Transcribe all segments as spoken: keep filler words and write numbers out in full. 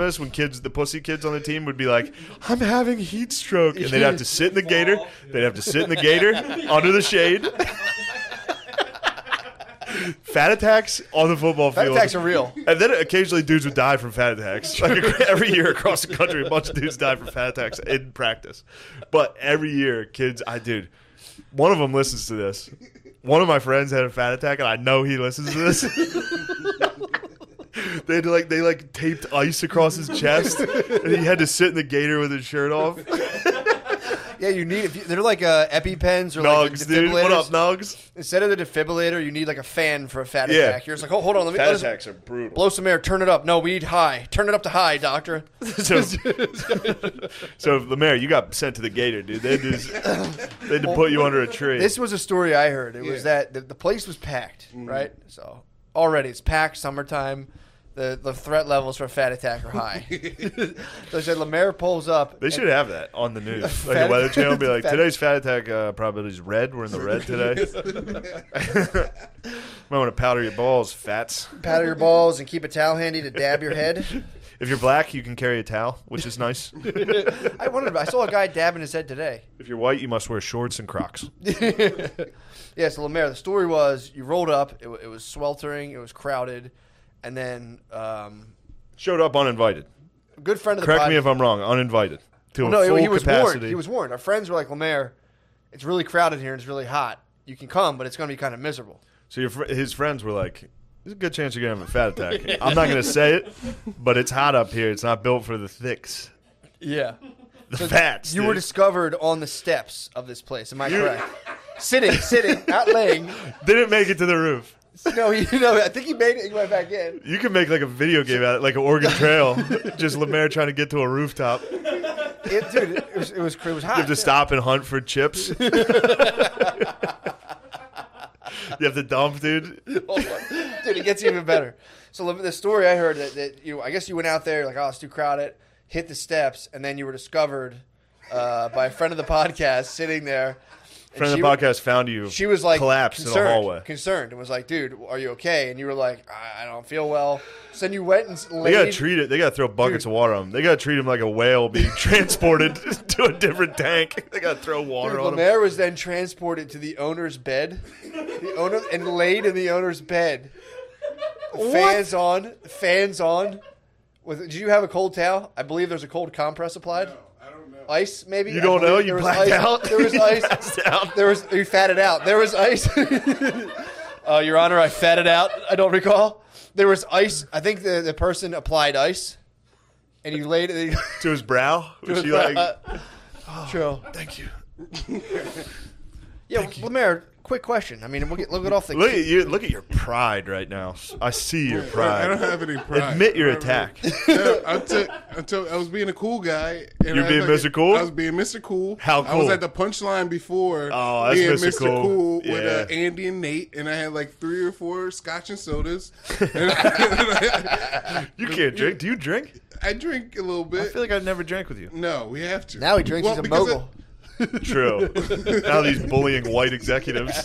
Christmas when kids, the pussy kids on the team would be like, I'm having heat stroke. And they'd have to sit in the gator. They'd have to sit in the gator under the shade. Fat attacks on the football Fat field. attacks are real. And then occasionally dudes would die from fat attacks. Like every year across the country, a bunch of dudes die from fat attacks in practice. But every year, kids, I dude, one of them listens to this. One of my friends had a fat attack, and I know he listens to this. They had to like they like taped ice across his chest, and he had to sit in the gator with his shirt off. Yeah, you need. If you, they're like uh, EpiPens or Nugs, like dude. What up, defibrillators. Nugs? Instead of the defibrillator, you need like a fan for a fat Yeah. attack. You're just like, oh, hold on, let me Fat let us attacks are brutal. blow some air. Turn it up. No, we need high. Turn it up to high, doctor. So, so Lemaire, you got sent to the gator, dude. They just they had to put you under a tree. This was a story I heard. It was Yeah. that the, the place was packed, Mm-hmm. right? So already it's packed, summertime. The the threat levels for a fat attack are high. So they said Lemaire pulls up. They should have that on the news. Like Fat- a weather channel be like, fat- today's fat attack uh, probability is red. We're in the red today. Might want to powder your balls, fats. Powder your balls and keep a towel handy to dab your head. If you're black, you can carry a towel, which is nice. I wondered. I saw a guy dabbing his head today. If you're white, you must wear shorts and Crocs. Yeah, so Lemaire, the story was you rolled up. It, wa- it was sweltering. It was crowded, and then um, Showed up uninvited. a good friend of the Correct pod- me if I'm wrong. Uninvited to Well, a no, full he was capacity. warned. He was warned. Our friends were like, Lemaire, it's really crowded here and it's really hot. You can come, but it's going to be kind of miserable. So your fr- his friends were like, "There's a good chance you're gonna have a fat attack." I'm not gonna say it, but it's hot up here. It's not built for the thicks, Yeah. the fats. You dude. were discovered on the steps of this place. Am I correct? Sitting, sitting, not laying. Didn't make it to the roof. No, you know, I think he made it. He went back in. You can make like a video game out of it, like an Oregon Trail. Just Lemaire trying to get to a rooftop. You It, dude, it was, it was, it was hot. have to stop and hunt for chips. You have to dump, dude. Dude, it gets even better. So the story I heard that, that you, I guess you went out there like, oh, it's too crowded, hit the steps, and then you were discovered uh, by a friend of the podcast sitting there. And Friend of she the wa- podcast found you. She was like collapsed concerned, in the hallway. concerned, and was like, "Dude, are you okay?" And you were like, "I, I don't feel well." So then you went and They laid. gotta treat it. They gotta throw buckets Dude. of water on him. They gotta treat him like a whale being transported to a different tank. They gotta throw water Dude, on him. Lemaire was then transported to the owner's bed, the owner, and laid in the owner's bed. Fans on, fans on. With, did you have a cold towel? I believe there's a cold compress applied. No, I don't know. Ice, maybe. You I don't know? believe You there was blacked ice. out? There was You ice. passed out? There was you fatted out. There was ice. uh, Your Honor, I fatted out. I don't recall. There was ice. I think the, the person applied ice, and he laid it. To his brow. Was she like, True. thank you. Yeah, Lemaire. Quick question. I mean, we'll get, look it off the. Look at you! Look at your pride right now. I see your I don't pride. have any pride. Admit your I don't have attack. any- No, I, took, I, took, I was being a cool guy. And You're I being like- Mister Cool? I was being Mister Cool. How I was cool? at the punchline before Oh, that's being Mister Mister Cool. Cool, with Yeah. uh, Andy and Nate, and I had like three or four scotch and sodas. And I, You can't drink. Do you drink? I drink a little I bit. feel like I've never drank with you. No, we have to. Now he drinks. Well, he's a because mogul. True. Now these bullying white executives.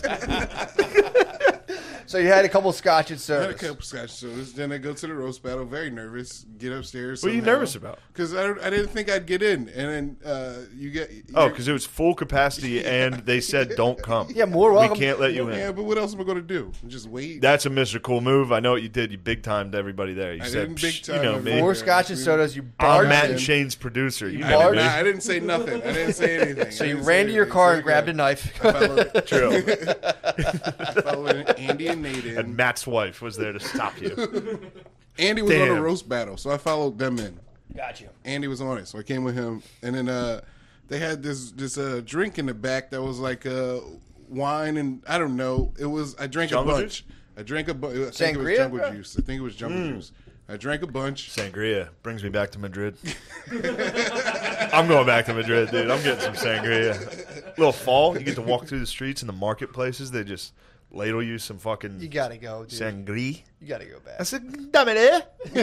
So you had a couple scotch and I had a sodas. couple scotch sodas. Then I go to the roast battle, very nervous. Get upstairs. What are you nervous about? Because I, I didn't think I'd get in, and then uh, you get. Oh, because it was full capacity, and they said don't come. Yeah, more welcome. We can't let you yeah, in. but what else am I going to do? Just wait. That's a Mister Cool move. I know what you did. You big timed everybody there. You I said, didn't big "Psh, time you know everybody. me. More Yeah, scotch and we- sodas. You I'm barged Matt in. and Shane's producer. You You know barged- me. Nah, I didn't say nothing. I didn't say anything. So I you didn't ran say to your anything. car So and grabbed a I knife. followed, True. I followed Andy and Nate in. And Matt's wife was there to stop you. Andy was on a Damn. roast battle, so I followed them in. Got you. Andy was on it, so I came with him. And then uh, they had this this uh, drink in the back that was like uh, wine and I don't know. It was I drank Jungle a bunch. I drank a bunch. I think it was Sangria, jungle bro? juice. I think it was jungle Mm. juice. I drank a bunch. Sangria brings me back to Madrid. I'm going back to Madrid, dude. I'm getting some sangria. Little fall, you get to walk through the streets and the marketplaces. They just ladle you some fucking You gotta go, dude. sangria. You gotta go back. I said, dámele,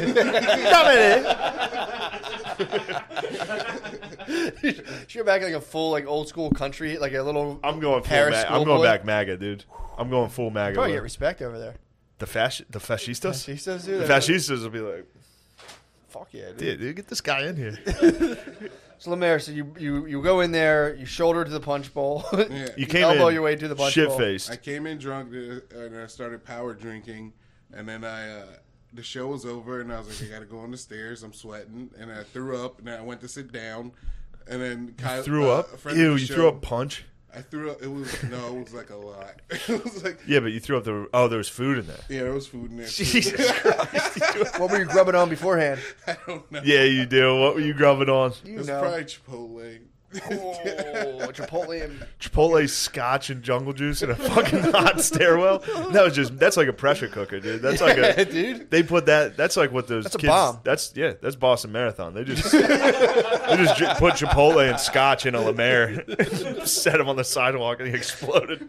dámele. You're back like a full like old school country, like a little. I'm going full Paris ma- I'm going schoolboy. back MAGA, dude. I'm going full MAGA. Probably with- get respect over there. The fasc- the fascistas? Fascistas, dude. The fascistas will be like, Fuck yeah, dude. Dude, dude, get this guy in here. So Lemaire, so you, you you go in there, you shoulder to the punch bowl, Yeah. You came elbow in your way to the punch shit bowl. faced. I came in drunk uh, and I started power drinking, and then I uh, the show was over, and I was like, I gotta go on the stairs. I'm sweating, and I threw up, and then I went to sit down, and then Kyle Threw uh, up? a friend of Ew, the you show- threw up punch? I threw up. It was no, it was like a lot. It was like Yeah, but you threw up the. Oh, there was food in there. yeah, there was food in there. too. Jesus Christ. What were you grubbing on beforehand? I don't know. Yeah, you do. What were you grubbing on? You it was know. probably Chipotle. Oh, Chipotle and Chipotle scotch and jungle juice in a fucking hot stairwell. That was just that's like a pressure cooker, dude. That's like Yeah, a dude. They put that. That's like what those. That's a kids, bomb. That's yeah. That's Boston Marathon. They just they just j- put Chipotle and scotch in a Lemaire, set him on the sidewalk, and he exploded.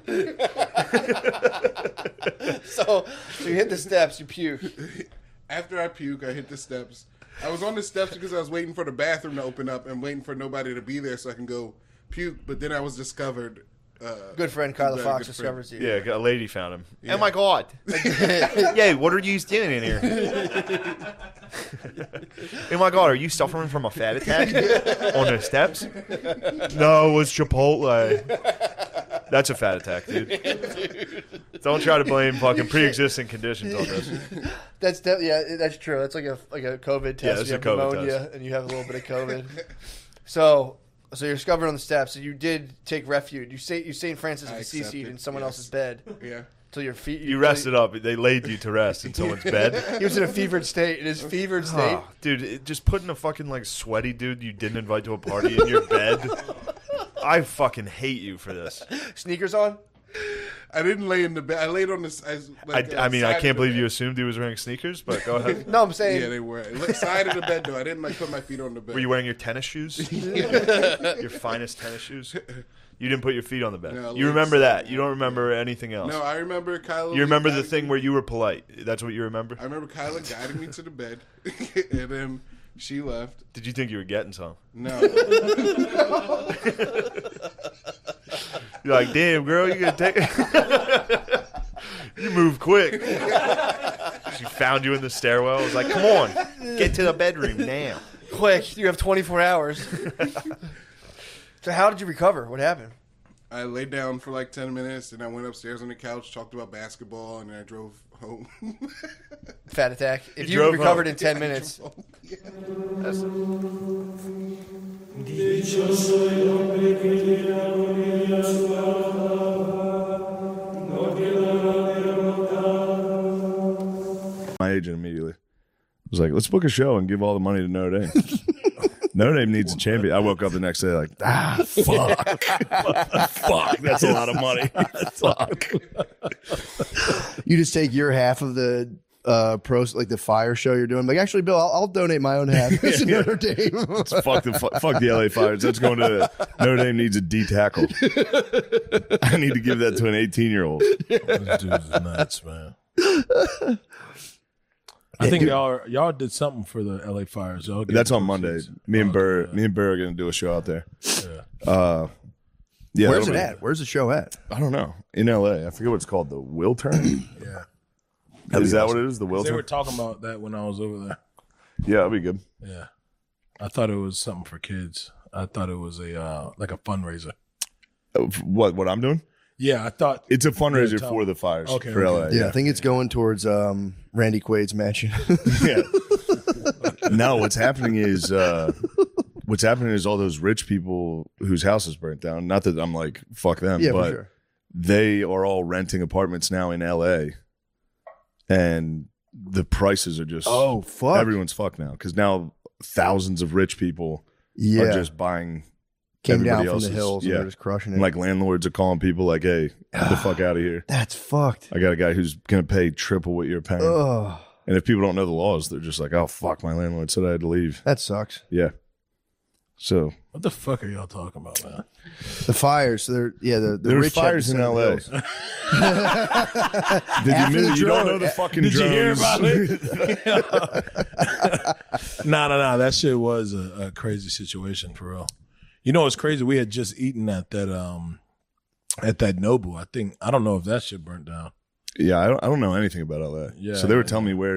so, so you hit the steps, you puke. After I puke, I hit the steps. I was on the steps because I was waiting for the bathroom to open up and waiting for nobody to be there so I can go puke. But then I was discovered. Uh, Good friend by a Kyla good Fox friend. discovers you. Yeah, a lady found him. Yeah. Oh my god! Yeah, what are you doing in here? Oh my god, are you suffering from a fat attack on the steps? No, it was Chipotle. That's a fat attack, dude. Don't try to blame fucking pre-existing conditions on this. That's de- yeah, that's true. That's like a like a COVID test. Yeah, that's you a have COVID pneumonia test. and you have a little bit of COVID. so, so you're discovered on the steps. So you did take refuge. You say you Saint Francis of I Assisi accepted, in someone yes. else's bed Yeah. till your feet. You rested up. They laid you to rest in someone's bed. He was in a fevered state. In his fevered state. Oh, dude, it, just putting a fucking like sweaty dude you didn't invite to a party in your bed. I fucking hate you for this. Sneakers on. I didn't lay in the bed. I laid on this. I, like, I, uh, I mean, I side of can't the believe bed. you assumed he was wearing sneakers, but go ahead. No, I'm saying. Yeah, they were. Like, side of the bed though. I didn't like put my feet on the bed. Were you wearing your tennis shoes? Your finest tennis shoes? You didn't put your feet on the bed. No, You legs. remember that. You don't remember anything else. No, I remember Kyla. You remember the guiding thing me- where you were polite. That's what you remember? I remember Kyla guiding me to the bed, and then she left. Did you think you were getting some? No, You're like, damn, girl, you gonna take You move quick. She found you in the stairwell. I was like, come on, get to the bedroom now. Quick, you have twenty-four hours. So how did you recover? What happened? I laid down for like ten minutes, and I went upstairs on the couch, talked about basketball, and then I drove home. Fat attack. If You you, drove recovered home. in ten minutes, that's- My agent immediately was like, let's book a show and give all the money to Notre Dame. Notre Dame needs a champion. I woke up the next day like, ah, fuck. Fuck, that's a lot of money. Fuck. You just take your half of the uh pros, like the fire show you're doing. Like, actually, Bill, I'll, I'll donate my own half to Yeah. Notre Dame. Fuck the fu- fuck the L A Fires. That's going to Notre Dame needs a D tackle. I need to give that to an eighteen year old. This dude's nuts, man. I think y'all y'all did something for the L A Fires. Y'all get That's on Monday. proceeds. Me and Oh, Burr, yeah. me and Burr are gonna do a show out there. Yeah. Uh, yeah, Where's it that'll be- at? Where's the show at? I don't know. In L A, I forget what it's called. The Wiltern. Yeah. Is that what it is? The They were Wiltern. talking about that when I was over there. Yeah, that'll be good. Yeah. I thought it was something for kids. I thought it was a uh, like a fundraiser. Uh, What what I'm doing? Yeah, I thought It's a fundraiser Yeah, tell- for the Fires. Okay, for okay. L A. Yeah, I think it's going towards um, Randy Quaid's mansion. Yeah. No, what's happening is uh, what's happening is all those rich people whose houses burnt down. Not that I'm like fuck them, Yeah, for but sure. they are all renting apartments now in L A, and the prices are just Oh, fuck. everyone's fucked now because now thousands of rich people yeah. are just buying. Came down everybody from else's. the hills Yeah. and they're just crushing it. Like landlords are calling people like, "Hey, get the fuck out of here." That's fucked. I got a guy who's gonna pay triple what you're paying. Oh, And if people don't know the laws, they're just like, "Oh fuck, my landlord said I had to leave." that sucks. Yeah. So what the fuck are y'all talking about, man? The fires. They're yeah. The, the there's rich have fires in descended L A. hills. Did you, After miss- the you don't drone- know the fucking Did you hear drones. about it? No, no, no. That shit was a, a crazy situation for real. You know, it's crazy. We had just eaten at that um at that Nobu. I think I don't know if that shit burnt down. Yeah, I don't, I don't know anything about L A. Yeah, so they were yeah. telling me where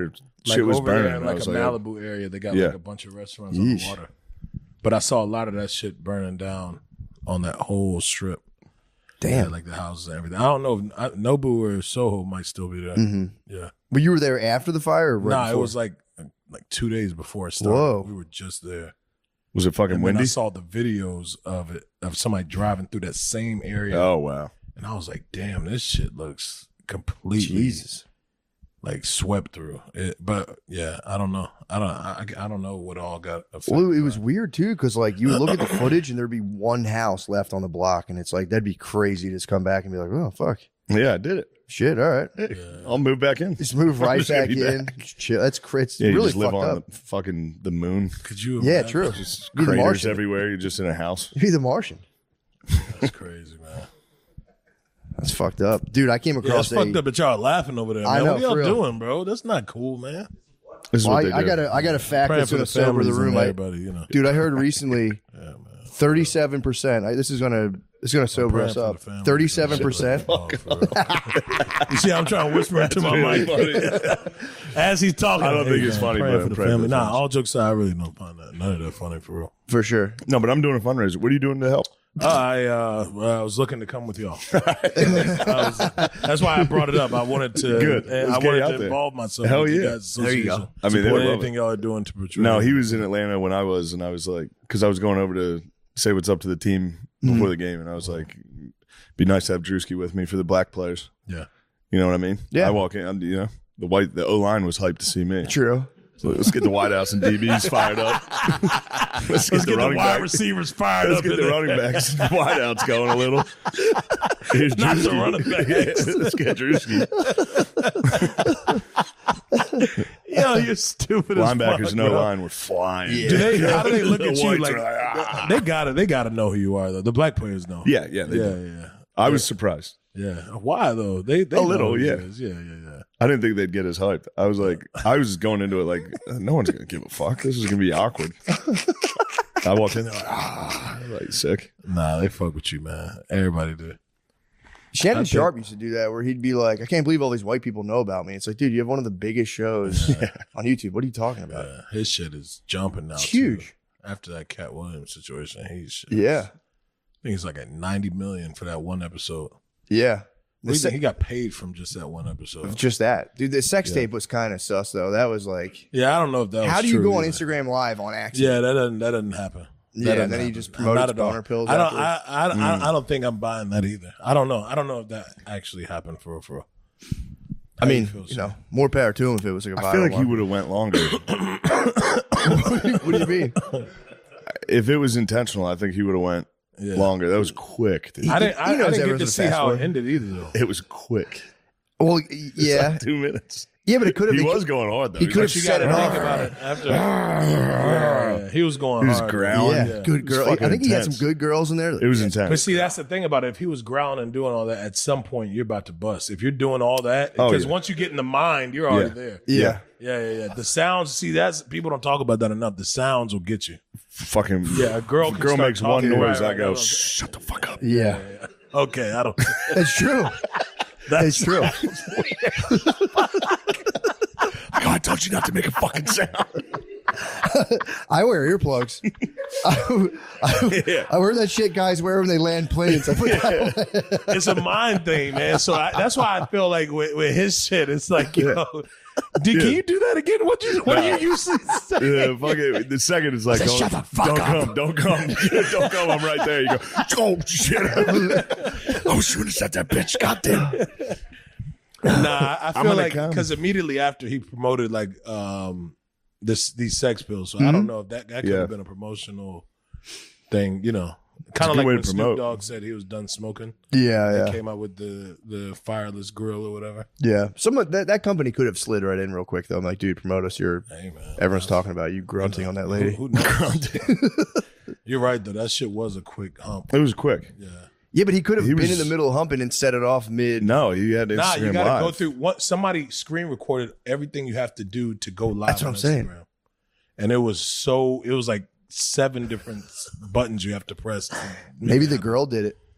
Like shit was over there burning. in I like was a like, Malibu area. They got Yeah. like a bunch of restaurants on the Yeesh. water. But I saw a lot of that shit burning down on that whole strip. Damn. Yeah, like the houses and everything. I don't know if I, Nobu or Soho might still be there. Mm-hmm. Yeah. But you were there after the fire? Or right Nah, it before? was like like two days before it started. Whoa. We were just there. was it fucking And then I windy? saw the videos of it, of somebody driving through that same area. Oh wow. And I was like, damn, this shit looks completely Jesus. like swept through it. But yeah, I don't know. I don't. I, I don't know what all got affected. Well, it was by weird too, because like you would look at the footage and there'd be one house left on the block, and it's like that'd be crazy to just come back and be like, oh fuck, Yeah, I did it. shit, all right, Hey, I'll move back in. just move I'm right just gonna back be in. Just chill. That's cra- it's Yeah, you really just live fucked on up. the fucking the moon. Could you? Yeah, imagine? true. Just Be the craters Martian. everywhere. You're just in a house. Be the Martian. That's crazy, man. That's fucked up, dude. I came Yeah, it's across a. fucked up that y'all laughing over there, I man. know, what y'all for real. doing, bro? That's not cool, man. This is Well, what I, they I do. got a I got a fact Praying that's for gonna the sober the families and room. I, everybody, you know. dude, I heard recently, thirty-seven percent. This is gonna this is gonna sober Praying us for the up. families. Thirty-seven percent. Oh, for real. You see, I'm trying to whisper into my really mic as he's talking. I don't think it's funny, praying but for the pray for family. the Nah, families. all jokes aside, I really don't find that none of that funny for real. For sure. No, but I'm doing a fundraiser. What are you doing to help? Uh, I uh, well, I was looking to come with y'all. I was, that's why I brought it up. I wanted to. Good. and Let's I get wanted it out to there. involve myself. Hell with you yeah. guys' There you go. association. I mean, they Support would love anything y'all are doing to portray. No, he was in Atlanta when I was, and I was like, because I was going over to say what's up to the team before the game, and I was like, be nice to have Drewski with me for the black players. Yeah. You know what I mean? Yeah. I walk in, I'm, you know, the white, the O line was hyped to see me. True. So let's get the wideouts and D Bs fired up. let's get Let's the get the running wide backs. receivers fired Let's up. get in the there. running backs and wideouts going a little. Here's Not the Drewski. running backs. let's get Drewski. Yo, you're stupid. as Linebackers fuck, and O bro. line were flying. Do they? How do they look The at you? whites Like were like, ah. they gotta, they gotta know who you are though. The black players know. Yeah, yeah, they yeah, did. yeah, I was surprised. yeah. Why though? They, they A know little, who he yeah. is. yeah, yeah, yeah. I didn't think they'd get as hyped. I was like, I was going into it like, no one's gonna give a fuck. This is gonna be awkward. I walked in there like, ah, like sick. Nah, they fuck with you, man. Everybody do. Shannon think- Sharp used to do that where he'd be like, I can't believe all these white people know about me. It's like, dude, you have one of the biggest shows on YouTube. What are you talking about? Yeah, his shit is jumping now. It's too. huge. After that Cat Williams situation, he's Yeah. I think it's like at ninety million for that one episode. Yeah. What do The you se- think he got paid from just that one episode? just that. Dude, the sex Yeah. tape was kind of sus, though. That was like, Yeah, I don't know if that. Was how do you true go on either. Instagram Live on accident? Yeah, that doesn't that doesn't happen. Yeah, That and doesn't then he happen. just promoted Not his at all. boner pills I don't. afterwards. I, I, Mm. I, I don't think I'm buying that either. I don't know. I don't know if that actually happened for real, for real. I How you mean, feel, you sir? know, more power to him if it was like a viral I feel like he one. would have went longer. What do you mean? If it was intentional, I think he would have went Yeah. longer. That was quick. Dude. I didn't. I, He I knows didn't get everyone's to a see fast how one. it ended either, though. It was quick. Well, It's yeah. like two minutes. Yeah, but it could have He been. was going hard though. he He's could like, have You set got it to off. think about it after. Yeah, yeah. He was going He was hard. growling. Yeah, Yeah. good It was girl. I fucking think he had intense. some good girls in there. It was intense. But see, that's the thing about it. If he was growling and doing all that, at some point you're about to bust. If you're doing all that, Oh, because yeah. once you get in the mind, you're already Yeah. there. Yeah. Yeah, yeah, yeah. The sounds. See, that's people don't talk about that enough. The sounds will get you. Fucking Yeah, a girl. if a can girl start makes one talking noise, right, I right, go, right. shut the fuck up. Yeah. Okay, I don't. That's true. That's true. I go, I told you not to make a fucking sound. I wear earplugs. I, I, I wear that shit guys wear when they land planes. I put that on. It's a mind thing, man. So I, that's why I feel like with, with his shit, it's like, yo, dude, can you do that again? What you what do you usually say? Yeah, fuck it. The second is like, Say, don't, "Shut the fuck don't up." come, don't come, don't come. I'm right there. You go, oh shit! I was shooting at that bitch. Goddamn. Nah, I I'm feel gonna like come. because immediately after he promoted like um this these sex pills, so I don't know if that that could Yeah. have been a promotional thing, you know, kind a of good like way when to Snoop promote. Dogg said he was done smoking. Yeah, They yeah, came out with the the fireless grill or whatever. yeah. Someone that, that company could have slid right in real quick though. I'm like, dude, promote us. You're Hey man, everyone's talking about you grunting on that lady. Who, who knows? You're right though. That shit was a quick hump. It was quick. Yeah. Yeah, but he could have He been was- in the middle humping and set it off mid. No, you had Instagram Nah, you gotta Live. go through what somebody screen recorded everything you have to do to go live. That's what on I'm saying. Instagram. And it was so it was like seven different buttons you have to press. to make Maybe it the happen. girl did it.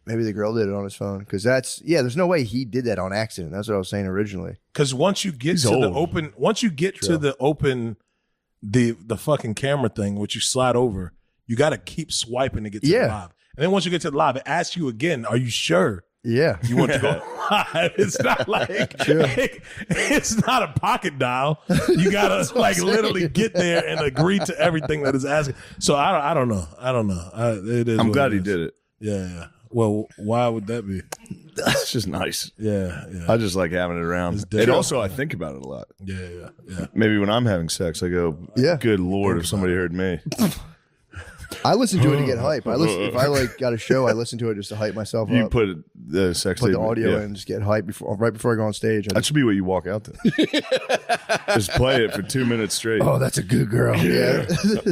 Maybe the girl did it on his phone because that's yeah. There's no way he did that on accident. That's what I was saying originally. Because once you get He's to the old. open, once you get to the open, the the fucking camera thing, which you slide over, you got to keep swiping to get to Yeah. the live. And then once you get to the live, it asks you again, "Are you sure Yeah, you want to go live?" It's not like it's not a pocket dial. You gotta like literally get there and agree to everything that is asking. So I don't, I don't know. I don't know. I, it is I'm what glad it he is. did it. Yeah, yeah. Well, why would that be? It's just nice. Yeah, yeah, I just like having it around. different. And also, I think about it a lot. yeah, yeah, yeah. Maybe when I'm having sex, I go, Yeah. good Lord, if somebody heard me. I listen to it to get hype. I listen if I like got a show. I listen to it just to hype myself You up. put the sex Put tape the audio yeah. in, just get hype before right before I go on stage. I That just, should be what you walk out to. Just play it for two minutes straight. oh, that's a good girl. Yeah.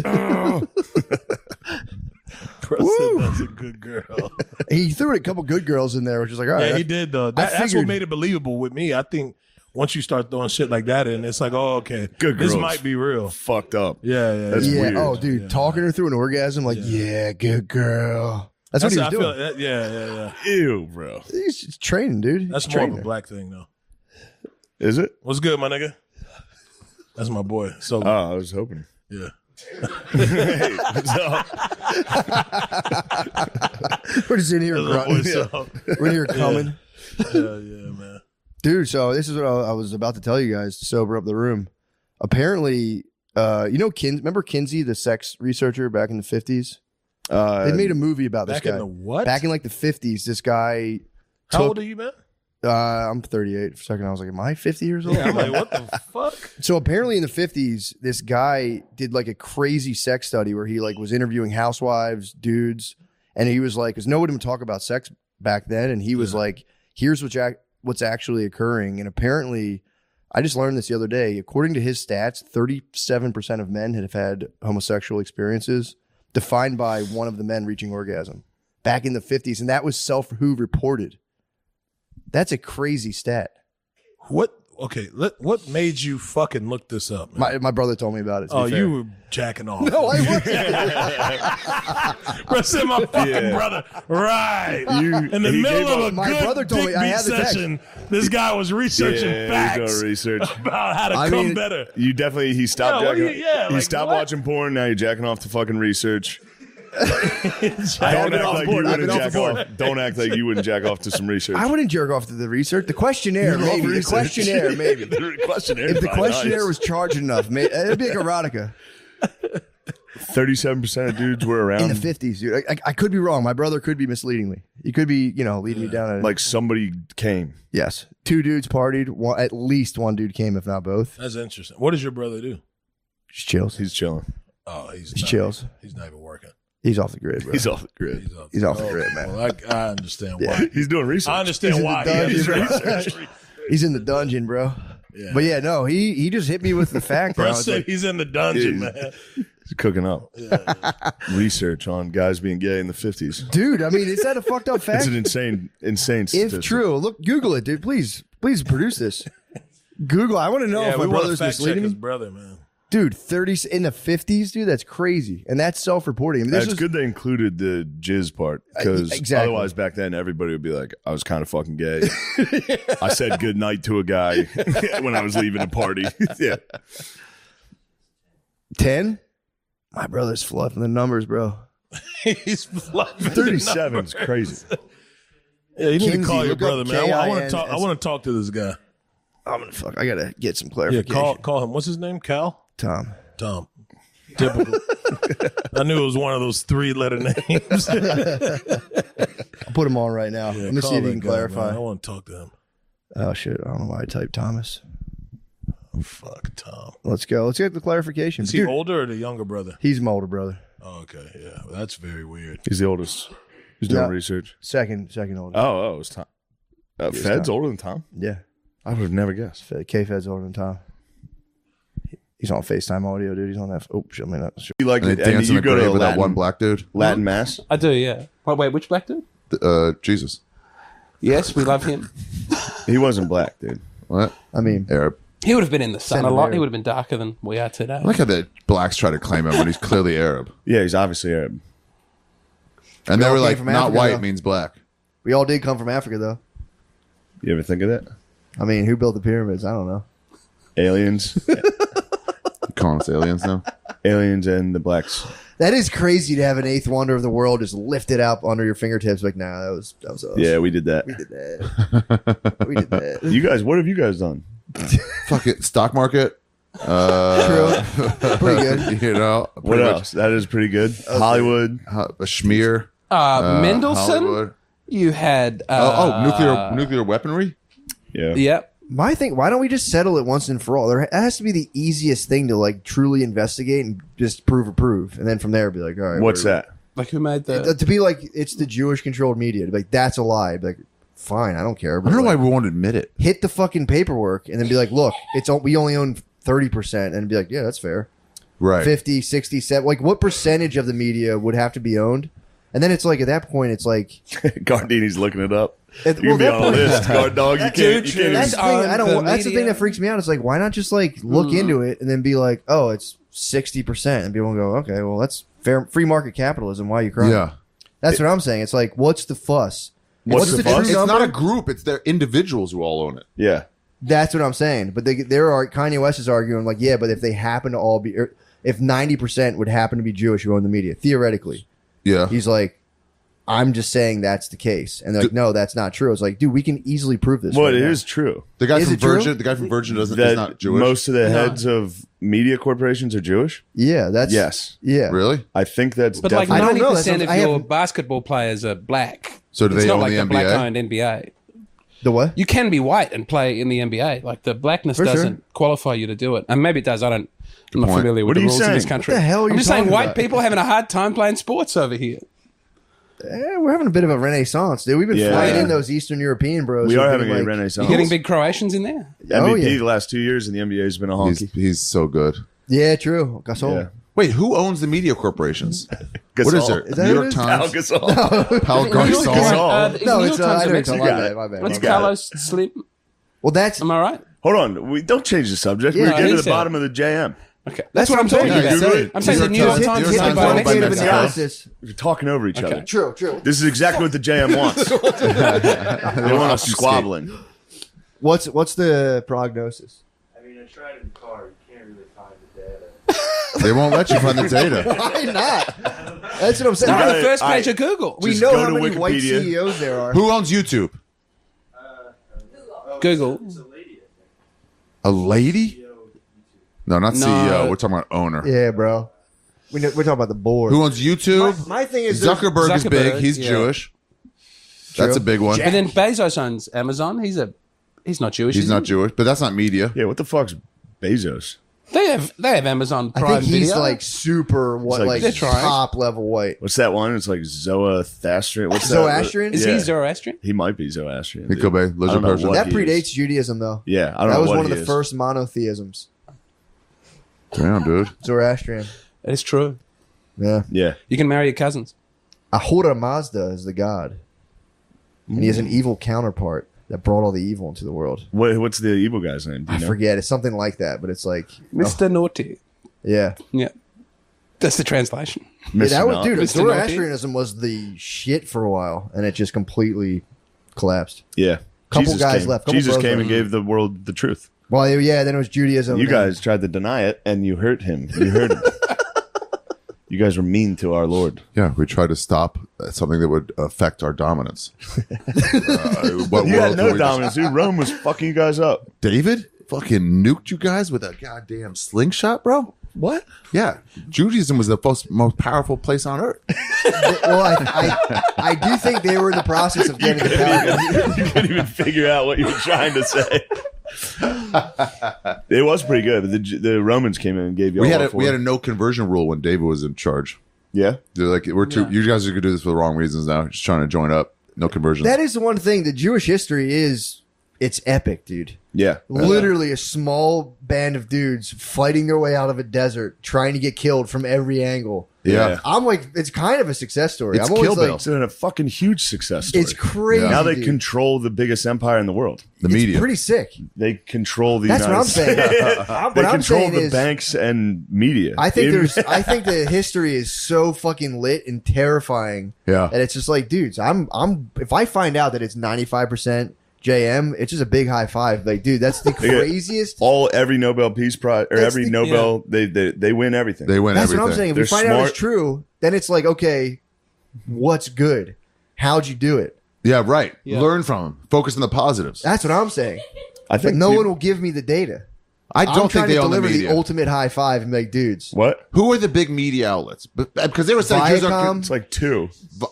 Bro said that's a good girl. He threw a couple good girls in there, which is like, all right. Yeah, he did though. That, that's what figured- made it believable with me. I think once you start throwing shit like that in, it's like, oh, okay, Good this girls. might be real. Fucked up. Yeah, yeah, That's yeah. Yeah. weird. Oh, dude, talking her through an orgasm, like, yeah, good girl. That's, That's, what I he was feel, doing. that, yeah, yeah, yeah. Ew, bro. He's just training, dude. That's He's more of training a her. black thing though. Is it? What's good, my nigga? That's my boy. So Oh, I was hoping. yeah. Hey, what's up? We're just in here That's my boy, grunting. so- We're in here coming. yeah, yeah, man. Dude, so this is what I I was about to tell you guys to sober up the room. Apparently, uh, you know, Kin- remember Kinsey, the sex researcher back in the fifties? Uh, They made a movie about this Back guy. in the what? Back in like the fifties, this guy. How took- old are you, man? Uh, I'm thirty-eight. For a second, I was like, am I fifty years old? Yeah, I'm like, what the fuck? So apparently in the fifties, this guy did like a crazy sex study where he like was interviewing housewives, dudes, and he was like, because nobody would talk about sex back then, and he was Yeah. like, here's what's ac- what's actually occurring. And apparently, I just learned this the other day. According to his stats, thirty-seven percent of men have had homosexual experiences, defined by one of the men reaching orgasm back in the fifties, and that was Self Who reported. That's a crazy stat. What? Okay, let, what made you fucking look this up? Man? My my brother told me about it. to be oh, fair. you were jacking off. No, I wasn't. Bro, said my fucking Yeah. brother. Right. You- In the he middle gave of a up- My good brother told me- dick I beat had the text. session, this guy was researching yeah, facts he's doing research. about how to I come mean- better. You definitely he stopped Yeah, what do jacking. you- yeah, he like, stopped what? watching porn. Now you're jacking off to fucking research. I Don't have been act off like the you board. I've been wouldn't off jack the board. off. Don't act like you wouldn't jack off to some research. I wouldn't jerk off to the research. The questionnaire, You love maybe. The research. questionnaire, maybe. the questionnaire. If the questionnaire was charged enough, may it'd be like erotica thirty-seven percent of dudes were around. in the fifties, dude. I, I, I could be wrong. My brother could be misleading me. He could be, you know, leading me down. A, like somebody came. yes, two dudes partied. One, at least one dude came, if not both. That's interesting. What does your brother do? Just chills. He's chilling. Oh, he's He not, chills. He's not even working. He's off the grid, bro. He's off the grid. He's off, He's off the oh, grid, man. Well, I, I understand Yeah. why. He's doing research. I understand He's in why. the he dungeon, has bro. research. He's in the dungeon, bro. Yeah. But yeah, no, he he just hit me with the fact. Bro I was said like, he's in the dungeon, Yeah. man. He's cooking up. Research on guys being gay in the fifties. dude, I mean, is that a fucked up It's fact? an insane, insane If statistic. true, look, Google it, dude. Please, please produce this. Google. I want to know Yeah, if my we want to brother's fact check misleading his me. brother, man. Dude, thirty in the fifties, dude. That's crazy, and that's self-reporting. I mean, this It's is good they included the jizz part because exactly. otherwise back then everybody would be like, I was kind of fucking gay. I said good night to a guy when I was leaving a party. Yeah. ten. My brother's fluffing the numbers, bro. He's fluffing. thirty-seven is crazy. Yeah, you need Kinsey, to call your look brother, up man. I, want K I N to talk. I S- want to talk to this guy. I'm gonna fuck. I gotta get some Yeah, clarification. call call him. What's his name? Cal? Tom. Tom. Typical. I knew it was one of those three letter names. I'll put him on right now. Yeah, Let me call see if he that can guy, clarify. man. I want to talk to him. Oh shit! I don't know why I typed Thomas. Oh, fuck, Tom. Let's go. Let's get the clarification. Is he Dude, older or the younger brother? he's my older brother. Oh, okay, yeah, well, that's very weird. He's the oldest. He's doing Yeah. research. Second, second oldest. Oh, oh, it was Tom. Uh, He was Fed's Tom. older than Tom? Yeah, I would have never guessed. K Fed's older than Tom. He's on FaceTime audio, dude. He's on that. Oh, shit, I mean, not sure. You like And it? they And dance in you the go to grave with that Latin, one black dude. Latin mass? I do, yeah. Wait, wait, which black dude? Uh, Jesus. Yes, we love him. He wasn't black, dude. What? I mean, Arab. He would have been in the sun a Send him lot. there. He would have been darker than we are today. I like how the blacks try to claim him when he's clearly Arab. Yeah, he's obviously Arab. And We they all were came like, from not Africa, white though. means black. We all did come from Africa, though. You ever think of that? I mean, who built the pyramids? I don't know. Aliens, Calling us aliens now. aliens, and the blacks. That is crazy to have an eighth wonder of the world just lifted up under your fingertips. Like, nah, that was that was us. Yeah, we did that. we did that. we did that. You guys, what have you guys done? Fuck it, stock market. Uh, True. Pretty good. You know, What pretty much, else? That is pretty good. Hollywood. uh, a schmear. Uh, uh, Mendelssohn. Hollywood. You had. Oh, Uh, oh, nuclear nuclear weaponry. Yeah. Yep. My thing, why don't we just settle it once and for all? There that has to be the easiest thing to like truly investigate and just prove or prove, and then from there be like, all right, What's whatever. that? Like who made the? Uh, to be like it's the Jewish controlled media. To be like that's a lie. Be like, fine, I don't care. I But don't know like, why we won't admit it. hit the fucking paperwork and then be like, look, it's o- we only own thirty percent, and be like, yeah, that's fair. Right. fifty, sixty, seventy Like, what percentage of the media would have to be owned? And then it's like at that point, it's like Gardini's looking it up. It- You well, can be that on a point- list, guard dog. You can't. You can't that's even, the thing. I on don't. the want- That's the thing media. that freaks me out. It's like, why not just like look into it and then be like, oh, it's sixty percent, and people go, okay, well, that's fair, free market capitalism. Why are you crying? Yeah. That's what I'm saying. It's like, what's the fuss? What's What's the the fuss? true It's not number? a group. It's their individuals who all own it. yeah. That's what I'm saying. But they, there are Kanye West is arguing like, yeah, but if they happen to all be, or if ninety percent would happen to be Jewish who own the media, theoretically, Yeah. he's like, I'm just saying that's the case, and they're like, no, that's not true. It's like, dude, we can easily prove this. Well, right it now. is true The guy Is from it true? Virgin. The guy from Virgin doesn't. that Is not Jewish. most of the heads of media corporations are Jewish. Yeah, that's Yes. yeah. Really? I think that's But like I definitely. don't ninety know. percent That's of what- I your have- basketball players are black. So do It's they not own like the the N B A? black-owned N B A. The what? You can be white and play in the N B A. Like the blackness For sure. doesn't qualify you to do it, and maybe it does. I don't. I'm not point. familiar with What are the you rules in this saying? country. What the hell are I'm you just saying talking white about? people are having a hard time playing sports over here. Eh, we're having a bit of a renaissance, dude. We've been Yeah. flying Yeah. in those Eastern European bros. We who've are been having a like- renaissance. You're getting big Croatians in there. M V P Oh, yeah. the last two years in the N B A has been a He's, honky. he's so good. Yeah, true. Gasol. Yeah. Wait, who owns the media corporations? Gasol. What is there? Is that New who it York is? Al Times. Gasol. Paul Gasol. Gasol. Uh, is No, New it's York uh, Times I a know Mexican? it's my got bad. it. My bad. What's my bad. Carlos Slim? Well, that's Am I right? Hold on. We don't change the subject. Yeah, We're no, getting he to the said- bottom of the J M. Okay, that's, what I'm saying. talking Yeah, about. Google it. I'm saying the New New York York Times Times is is owned by owned a by Mexican. Mexico. analysis. We're talking over each Okay. other. True, true. This is exactly what the J M wants. They want us squabbling. What's what's the prognosis? I mean, I tried in the car. You can't really find the data. They won't let you find the data. Why not? That's what I'm saying. Not on the gotta- first page I- of Google. We Just know go how to many white Wikipedia. C E Os there are. Who owns YouTube? Google. It's a lady, A I think. lady? No, not C E O. No. We're talking about owner. Yeah, bro. We know, we're talking about the board. Who owns YouTube? My thing is there's- Zuckerberg, is big. Zuckerberg, He's yeah. Jewish. That's True. a big one. But then Bezos owns Amazon. He's a he's not Jewish. He's is not he? Jewish, but that's not media. Yeah, what the fuck's Bezos? They have they have Amazon I Prime think he's Video. like super what like- like, They're trying. top level white. What's that one? It's like Zoroastrian. What's that? Zoroastrian? is yeah. he Zoroastrian? He might be Zoroastrian. He dude. could be. I Lizard don't know person. what That he predates is. Judaism though. Yeah, I don't That know was what one of he the is. first monotheisms. Damn, dude. Zoroastrian. It's true. Yeah. Yeah, You can marry your cousins. Ahura Mazda is the god. And he has an evil counterpart that brought all the evil into the world. what, what's the evil guy's name? Do you I know? forget. It's something like that, but it's like oh, Mister Naughty. yeah. Yeah. That's the translation. Yeah, Mister that was, Knott. dude, Mister Naughty. Zoroastrianism was the shit for a while, and it just completely collapsed. Yeah, Couple Jesus guys came. left, couple Jesus bros came left. and gave the world the truth. Well, yeah, then it was Judaism. You and then- guys tried to deny it, and you hurt him. You hurt him. You guys were mean to our Lord. Yeah, we tried to stop uh, something that would affect our dominance. uh, what You world had do no we- dominance, dude. Rome was fucking you guys up. David fucking nuked you guys with a goddamn slingshot, bro. What? Yeah, Judaism was the most, most powerful place on earth. well, I, I, I do think they were in the process of getting the power. You couldn't even figure out what you were trying to say. It was pretty good, but the, the Romans came in and gave you We all had a, that for we it. had a no conversion rule when David was in charge. Yeah? They're like, we're too. You guys are gonna do this for the wrong reasons now. Just trying to join up. No conversion. That is the one thing. The Jewish history is it's epic, dude. Yeah. Literally a small band of dudes fighting their way out of a desert, trying to get killed from every angle. Yeah. I'm like, it's kind of a success story. It's I'm always Kill Bill. like, It's been a fucking huge success story. it's crazy. Now they dude. control the biggest empire in the world. The It's media. pretty sick. They control the That's United what I'm saying. States. What They I'm control saying the is- banks and media. I think In- there's. I think the history is so fucking lit and terrifying Yeah. that it's just like, dudes, I'm. I'm. If I find out that it's ninety-five percent J M, it's just a big high five. Like, dude, that's the get craziest. all every Nobel Peace Prize or That's every the- Nobel they, they they win everything. They win That's everything. what I'm saying. If They're we find out smart. it's true, then it's like, okay, what's good? How'd you do it? Yeah, right. Yeah. Learn from them. Focus on the positives. That's what I'm saying. I But think no peop- one will give me the data. I I'm don't think trying they to own the deliver the, media. ultimate high five and be like, dudes, What? Who are the big media outlets? But, because they were saying Jews are Viacom? It's like two.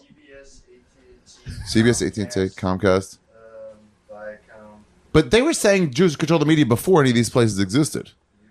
C B S, A T and T, Comcast. Um, Viacom. But they were saying Jews control the media before any of these places existed.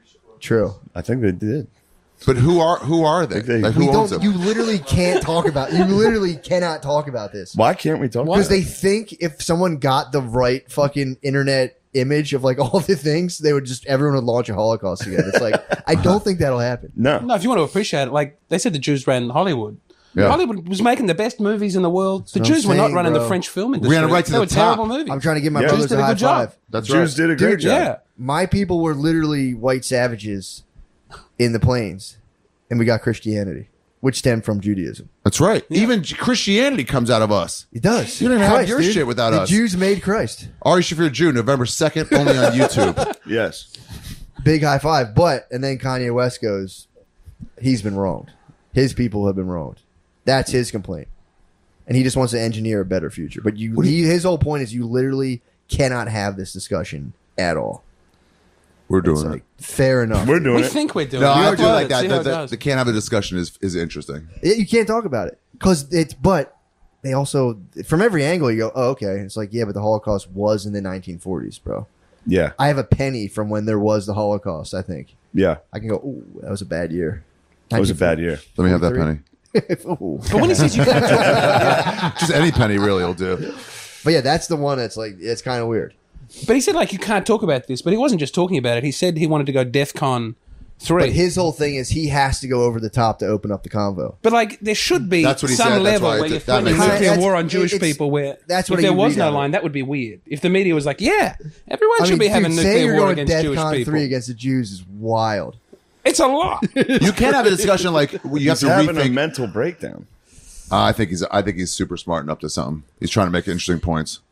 true. I think they did. But who are who are they? Think they- Like, We who owns don't. them? You literally can't talk about. You literally cannot talk about this. Why can't we talk? Because about they it? think if someone got the right fucking internet image of like all the things, they would just everyone would launch a Holocaust again. It's like I don't think that'll happen. no. No, if you want to appreciate it, like they said, the Jews ran Hollywood. Yeah. Hollywood was making the best movies in the world. The That's what Jews I'm were not saying, running bro. the French film industry. ran it right to they the were top. terrible movies. I'm trying to give my Yeah. brothers Jews did a a high good job. five. That's Jews right. did a great Dude, job. yeah. My people were literally white savages in the plains, and we got Christianity, which stemmed from Judaism. That's right. Even Christianity comes out of us. It does. You don't even have Christ, your dude. shit without the us. Jews made Christ. Ari Shafir Jew, November second, only on YouTube. Yes. Big high five. But and then Kanye West goes, he's been wronged. His people have been wronged. That's his complaint, and he just wants to engineer a better future. But you, he, his whole point is you literally cannot have this discussion at all. We're It's doing like, fair enough. We're doing We it. think we're it. doing No, it. I We do are like doing that. it. See The, how it the, goes. the can't have a discussion is is interesting. Yeah, you can't talk about it because it's. But they also, from every angle, you go, oh, okay. It's like, yeah, but the Holocaust was in the nineteen forties, bro. Yeah. I have a penny from when there was the Holocaust. I think Yeah. I can go. Ooh, that was a bad year. It was a bad year. Let me have that penny. Ooh. But when he says you can't talk, Just any penny really will do. But yeah, that's the one that's like it's kind of weird. but he said like you can't talk about this. But he wasn't just talking about it. He said he wanted to go DEFCON three. But his whole thing is he has to go over the top to open up the convo. But like, there should be That's what he some said. That's level why where it- you're that threatening makes sense. nuclear That's- war on Jewish it's- people. Where that's what if there you was read no out of it. line, that would be weird. If the media was like, "Yeah, everyone I should mean, be dude, having say nuclear you're war going against Jewish DEFCON people," three against the Jews is wild. it's a lot. You can't have a discussion like you have He's to having a rethink. mental breakdown. Uh, I think he's. I think he's super smart and up to something. He's trying to make interesting points.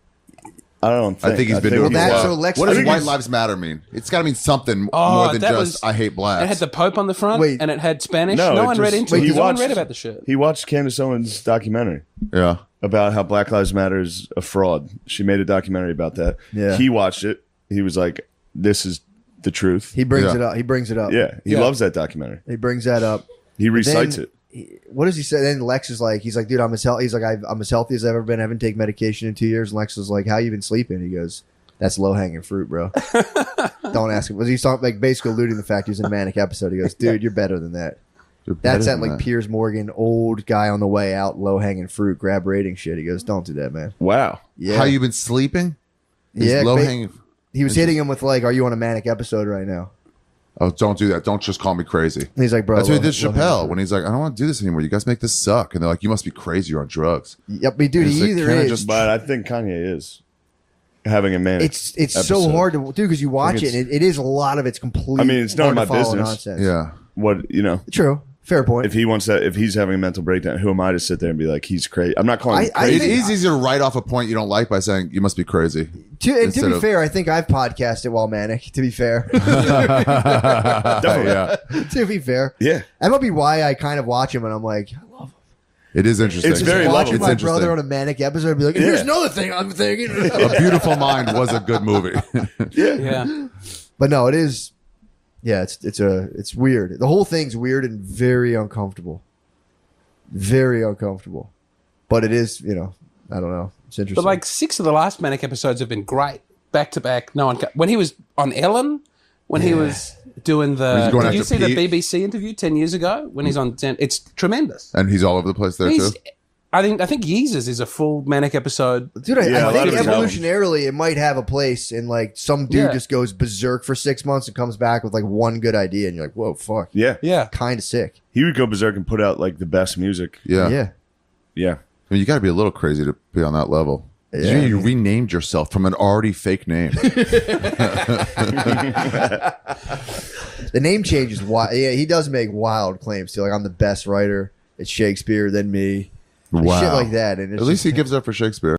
I don't think. I think he's been think doing he's- Well, it that- well. so Lex- what I does think White he's- Lives Matter mean? It's got to mean something Oh, more than that just was- I hate blacks. It had the Pope on the front, Wait. and it had Spanish. No, No, it one just- read into wait, it. he No one watched- read about the shit. He watched Candace Owens' documentary yeah. about how Black Lives Matter is a fraud. She made a documentary about that. Yeah. He watched it. He was like, "This is the truth." He brings Yeah. it up. He brings it up. yeah, he Yeah. loves that documentary. He brings that up. He recites then- it. He- what does he say? Then Lex is like, he's like, dude, I'm as healthy. He's like, I've, I'm as healthy as I've ever been. I haven't taken medication in two years. And Lex is like, how you been sleeping? He goes, that's low hanging fruit, bro. Don't ask him. Was he talking like basically alluding to the fact he was in a manic episode? He goes, dude, you're better than that. You're better That's that than like that. Piers Morgan, old guy on the way out, low hanging fruit, grab rating shit. He goes, don't do that, man. Wow. Yeah, How you been sleeping? yeah. Low ba- hanging. he was hitting him with like, are you on a manic episode right now? Oh, don't do that. Don't just call me crazy. And he's like, bro, That's what he low- did low hanging Chappelle fruit. when he's like, I don't want to do this anymore. You guys make this suck. And they're like, you must be crazy. You're on drugs. Yep, but dude, It's he like, either can I is. just- But I think Kanye is having a manic. It's it's so episode. hard to do because you watch Like it it's- and it, it is a lot of it's complete. I mean, it's none of hard to my follow business. Nonsense. Yeah. What you know? True, fair point. If he wants that, if he's having a mental breakdown, who am I to sit there and be like, he's crazy? I'm not calling him I- I It crazy. think- is easier to write off a point you don't like by saying you must be crazy. to, and to instead be of- fair, I think I've podcasted while manic. To be fair, Definitely. Yeah. to be fair, Yeah. that might be why I kind of watch him and I'm like, I love him. It is interesting. It's very watching lovely. my It's brother interesting. on a manic episode and be like, and here's Yeah. another thing I'm thinking. A Beautiful Mind was a good movie. Yeah. But no, it is. Yeah, it's it's a it's weird. The whole thing's weird and very uncomfortable. Very uncomfortable. But it is, you know, I don't know. It's interesting. But like six of the last Manic episodes have been great, back to back. No one ca- when he was on Ellen, when he was doing the. He's going Did you after see the Pete. B B C interview ten years ago when he's on? ten It's tremendous. And he's all over the place there He's too. I think I think Yeezus is a full manic episode. Dude, I, Yeah, a I lot think of his albums. evolutionarily it might have a place in like some dude Yeah. just goes berserk for six months and comes back with like one good idea and you're like, whoa, fuck. Yeah. Yeah. Kind of sick. He would go berserk and put out like the best music. Yeah. Yeah. Yeah. I mean, you got to be a little crazy to be on that level. Yeah. You, you renamed yourself from an already fake name. The name change is wild. Yeah, he does make wild claims too. Like, I'm the best writer. It's Shakespeare, then me. Wow. Shit like that. And it's At least just- he gives up for Shakespeare.